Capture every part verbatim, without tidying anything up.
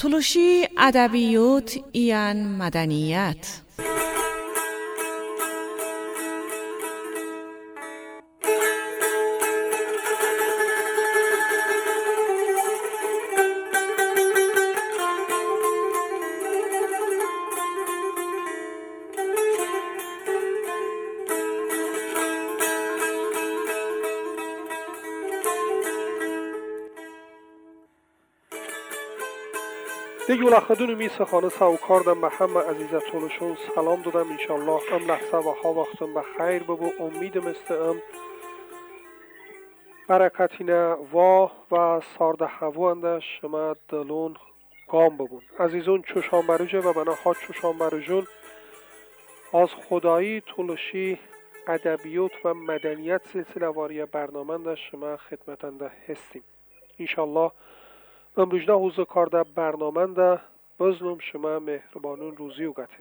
تلوشی ادبیات ایان مدنیت. دیگه لخدون میسه خانه ساوکاردم به همه عزیزه تولشون سلام دادم. انشالله ام لحظه و ها وقتم به خیر ببو. امیدم است ام برکتینه وا و سارده هوانده شما دلون گام ببون. عزیزون چوشان بروجه و بنا ها چوشان بروجون از خدایی تولشی ادبیات و مدنیت سلسله واری برنامه ده شما خدمتنده هستیم. انشالله امروز ده حوزه کارده برنامه ده بزنم شما مهربانون روزی و گته.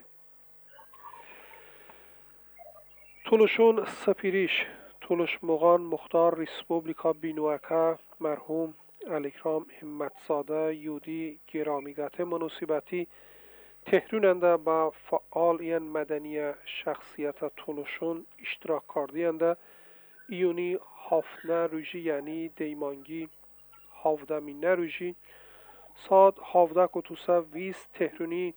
تولشون سپیریش تولش مغان مختار ریسپوبلیکا بینوکه مرحوم علیکرام همتزاده یودی گرامی گته مناسبتی تهروننده با فعالین مدنی شخصیت تولشون اشتراک کردینده ایونی هافنه روژی یعنی دیمانگی هافده مینه روژی ساد هافده کتوسه ویست تهرونی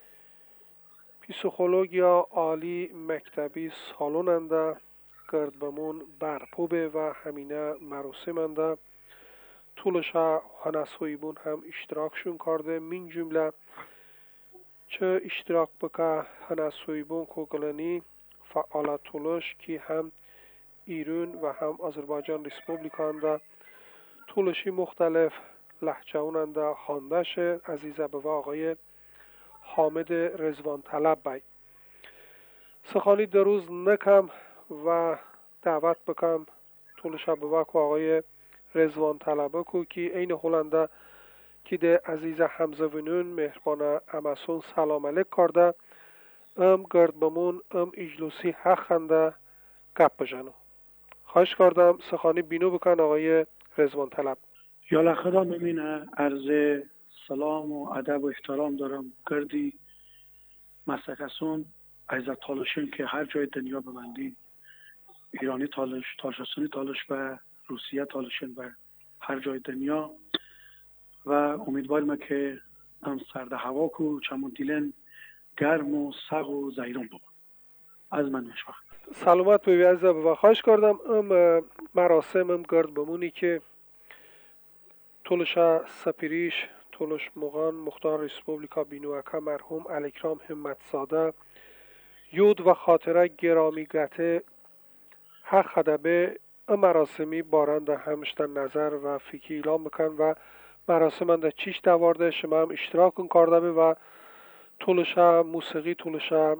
پیسیکولوژیا عالی مکتبی سالوننده گردبمون برپوبه و همینه مراسمنده طولشا هنسویبون هم اشتراکشون کرده. من جمله چه اشتراک بکه هنسویبون کوگلانی فعال طولش که هم ایران و هم آذربایجان ریسپوبلیکانده طولشی مختلف لحجهوننده خاندش عزیزه به آقای حامد رضوان طلب بای سخانی در روز نکم و دعوت بکم طولشا به آقای رضوان طلبه کو که این هلنده که ده عزیزه حمزه ونون مهربانه امسون سلام علیک کرده ام گرد بمون ام اجلوسی حق خنده گپ بجنو. خواهش کردم سخانی بینو بکن آقای رضوان طلب. یالا خدا ممینه عرض سلام و ادب و احترام دارم گردی مسکسون عزت تالشون که هر جای دنیا ببندی ایرانی تالش، تاجیکستانی تالش و روسیه تالشون و هر جای دنیا و امیدوارم که ام سرده هوا کو چمون دیلن گرم و سق و زیرون بود. از من مشوق سلامت بوی عزیزه و خواهش کردم ام مراسم ام گرد بمونی که تولشا سپیریش تولش مغان مختار ریسپوبلیکا بینوکه مرحوم علیکرام همتزاده یود و خاطره گرامی گته حق خدبه مراسمی بارنده همشتن نظر و فکر اعلام بکن و مراسم ده چیش دوارده شما هم اشتراک کن کرده و تولشا موسیقی تولشا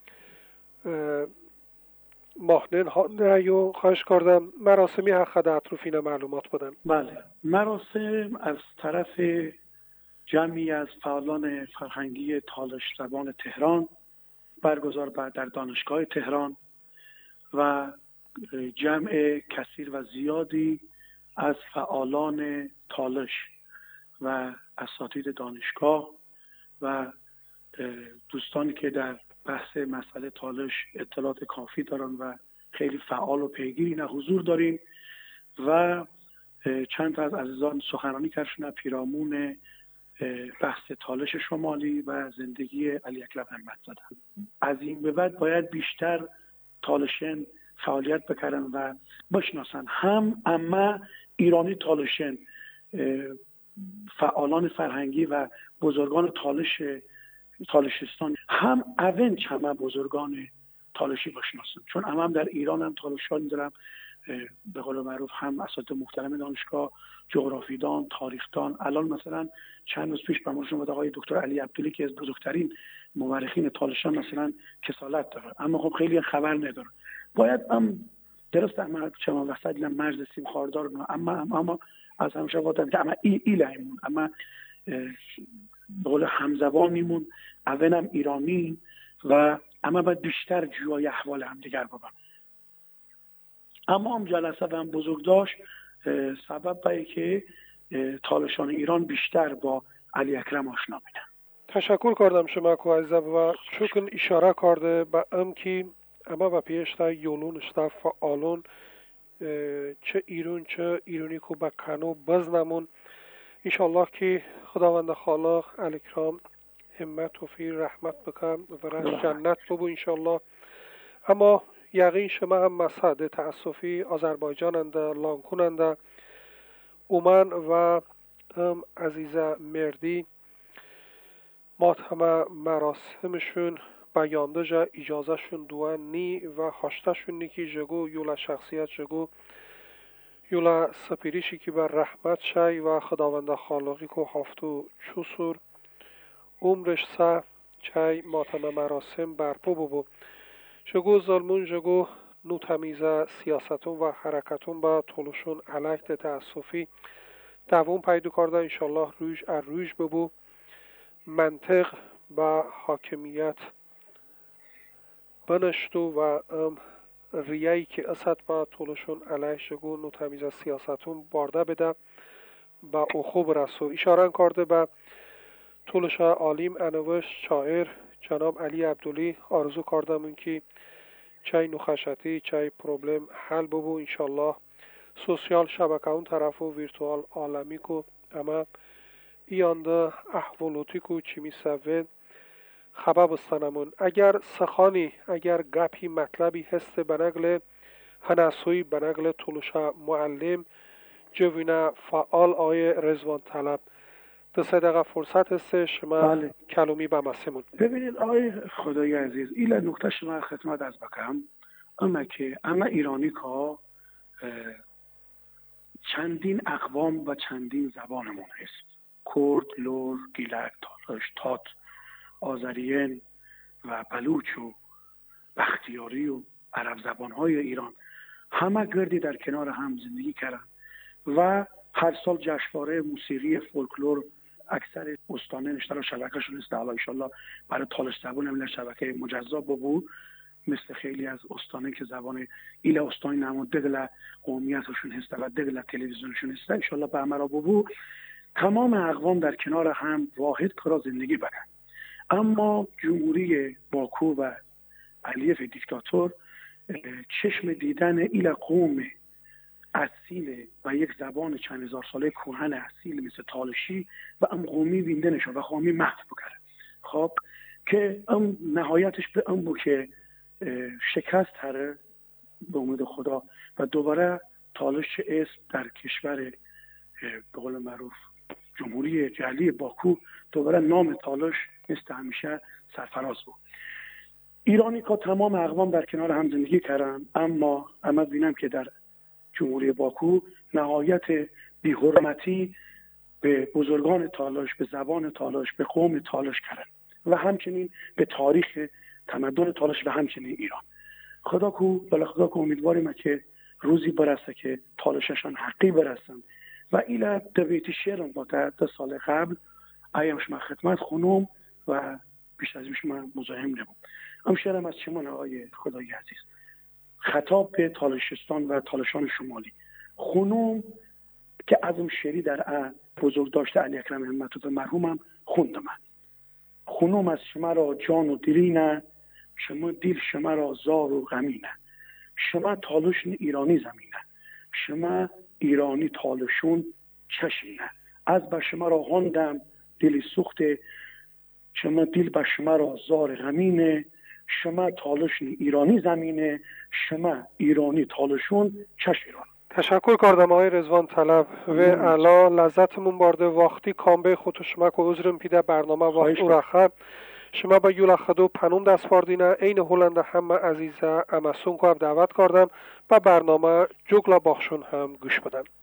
ماهنن هانده یو خواهش کردم مراسمی حق خده اطروفین معلومات بدن. بله مراسم از طرف جمعی از فعالان فرهنگی تالش زبان تهران برگزار بعد در دانشگاه تهران و جمع کثیر و زیادی از فعالان تالش و اساتید دانشگاه و دوستانی که در بحث مسئله تالش اطلاعات کافی دارن و خیلی فعال و پیگیری نه حضور داریم و چند تا از عزیزان سخنرانی کردن پیرامون بحث تالش شمالی و زندگی علی اکرم همتزاده. از این به بعد باید بیشتر تالشن فعالیت بکردن و بشناسن هم اما ایرانی تالشن فعالان فرهنگی و بزرگان تالش تالشستان هم اونچ همه بزرگان تالشی بشناسن چون هم, هم در ایران هم تالشان دارم به قول معروف هم اساتید محترم دانشگاه جغرافیدان تاریخدان. الان مثلا چند روز پیش به ما شما آقای دکتر علی عبدلی که از بزرگترین مورخین تالشان مثلا کسالت داره اما خب خیلی خبر نداره. باید هم درست اما چما وسط مرز سیم خاردار اما اما از همیشه وقت اما ای ایلایمون اما به قول همزبان میمون اونم ایرانی و اما باید بیشتر جوای احوال هم دیگر ببن. اما هم جلسه هم بزرگ داشت سبب باید که تالشان ایران بیشتر با علی اکرم آشنا بودن. تشکر کردم شما که عزیزم و چون اشاره کرده به ام که اما و پیشتا یولونشتا فعالون چه ایرون چه ایرونی که به کنو بزنمون انشالله که خداوند خالق علی اکرم همت و فی رحمت بکن و رش جنت ببو انشالله. اما یقین شما هم مسعد تأسفی آذربایجان انده لانکون انده اومن و هم عزیزه مردی ما همه مراسمشون بیانده جا اجازه شون دوان نی و هاشته شون نی که جگو یولا شخصیت جگو یولا سپیریشی که بر رحمت شای و خداوند خالقی که هفتو چوسور عمرش سه چای ماتم مراسم برپو ببو جگو ظلمون جگو نو تمیزه سیاستون و حرکتون با طولشون علیه تأسفی دوون پیدا کرده انشالله رویش ار رویش ببو منطق و حاکمیت بنشتو و ریایی که اسد با طولشون علیه شگو نو تمیزه سیاستون بارده بده با او خوب رسو اشاره کرده به طولش عالم انوش شاعر جناب علی عبدلی آرزو کردم که چای نخشتی چای پروبلم حل ببو انشالله سوسیال شبکه اون طرف و ویرتوال عالمی کو اما ایانده احوالوتی کو چی می سوید خبر بستنمون اگر سخانی اگر گپی مطلبی هست بنگل هنسوی بنگل طولش معلم جوینا فعال آی رزوان طلب دو سه دقیقه فرصت هست شما بله. کلومی به مسیمون ببینید آقای خدای عزیز ایله نکته شما خدمت از بکم اما که اما ایرانی که چندین اقوام و چندین زبانمون هست کرد، لور، گیلک، تالش، تات، آذریین و بلوچ و بختیاری و عرب زبانهای ایران همه گردی در کنار هم زندگی کردن و هر سال جشنواره موسیقی فولکلور اکثر استانه نشتر و شبکهشون است حالا انشالله برای تالش زبان هم شبکه مجزا ببو مثل خیلی از استانه که زبان ایل استانی نمو دگل قومیتشون هست و دگل تلویزیونشون هست انشالله به همرا ببو تمام اقوام در کنار هم واحد کرا زندگی بکن. اما جمهوری باکو و علیف دیکتاتور چشم دیدن ایل قوم اصیل و یک زبان چند هزار ساله کهن اصیل مثل تالشی و ام قومی بینده نشد و قومی محو بکره خب که ام نهایتش به ام بود که شکست هره به امید خدا و دوباره تالش اسم در کشور به قول معروف جمهوری جعلی باکو دوباره نام تالش مثل همیشه سرفراز بود. ایرانی که تمام اقوام در کنار هم زندگی کردن اما اما بینم که در جمهوری باکو نهایت بی‌حرمتی به بزرگان تالش، به زبان تالش، به قوم تالش کردن و همچنین به تاریخ تمدن تالش و همچنین ایران. خدا کو بلا خدا کو امیدواریم که روزی برسه که تالششان حقی برسن و ایلا دویتی شعرم با تا سال قبل ایامش من خدمت خونم و بیش از اینش من مزاحم نبودم. ام شعرم از چمون آقای خدای عزیز خطاب به تالشستان و تالشان شمالی خونوم که ازم شعری در بزرگ داشته علی اکرم همت و مرحومم خوندم من خونوم از شما را جان و دلینه شما دل شما را زار و غمینه شما تالشن ایرانی زمینه شما ایرانی تالشون چشینه از به شما را هاندم دلی سوخته شما دل به شما را زار غمینه شما تالشن ایرانی زمینه شما ایرانی تالشون چش ایران. تشکر کردم آقای رضوان طلب و الا لذتمون برده وقتی کامبه خود شما که عذرم پیده برنامه وقت اورخه شما با یولا خدو پنوم دست باردینه این هلند همه عزیزه امسون که دعوت کردم و برنامه جگلا باخشون هم گوش بدن.